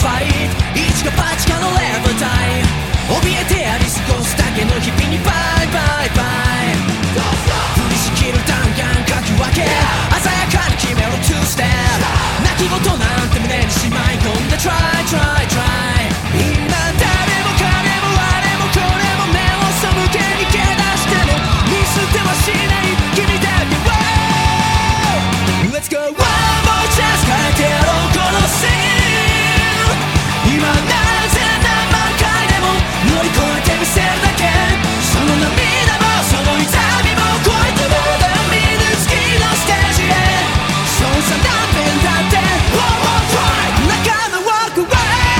ファイト一か八かのレベルタイ怯えてやり過ごすだけの日々にバイバイバイ降りしきる弾丸かき分け鮮やかに決めろ2ステップ泣き言なんて胸にしまい込んで Try try try 今誰も彼もあれもこれも目を背けにけ出しても見捨てはしない君だけは Let's go one more chance 変えてやろうこのシーン今なぜ何万回でも乗り越えてみせるだけその涙もその痛みも超えてもだ見ぬ月のステージへそうさ何遍だって One more try 仲間 walk away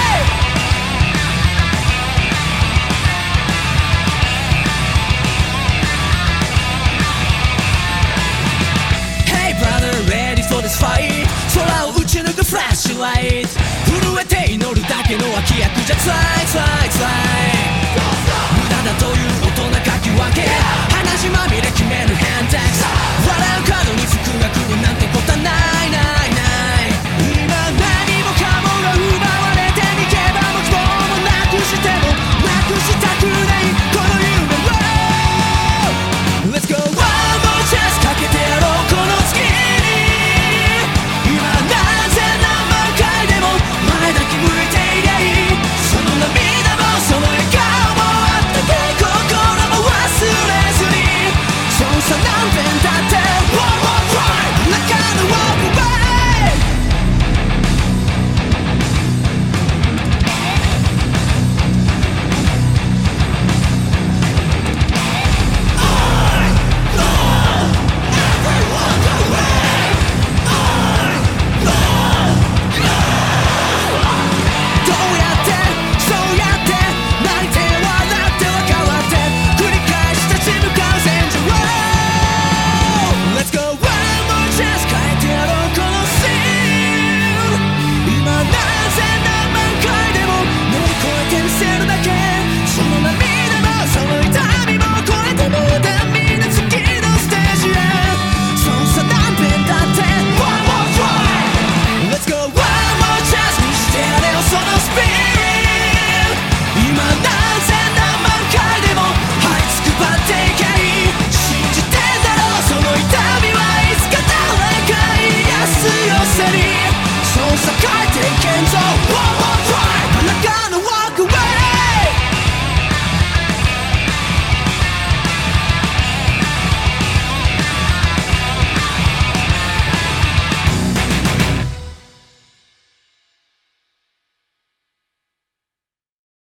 Hey brother ready for this fight 空を打ち抜くフラッシュライト震えて祈るだけの脇役じゃ辛い辛い辛い無駄だという大人かき分け鼻血まみれ